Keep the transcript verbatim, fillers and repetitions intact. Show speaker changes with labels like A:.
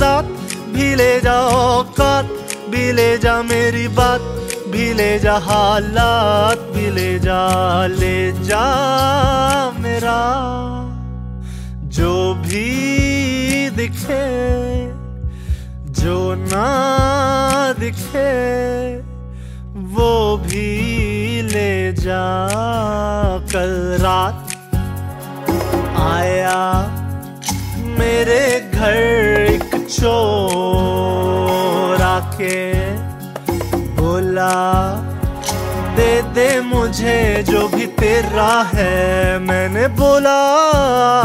A: साथ भी ले जा, औकात भी ले जा, मेरी बात भी ले जा, हालात भी ले जा, ले जा मेरा जो भी दिखे, जो ना दिखे वो भी ले जा। कल रात आया मेरे घर एक चोर आके बोला, दे दे मुझे जो भी तेरा है। मैंने बोला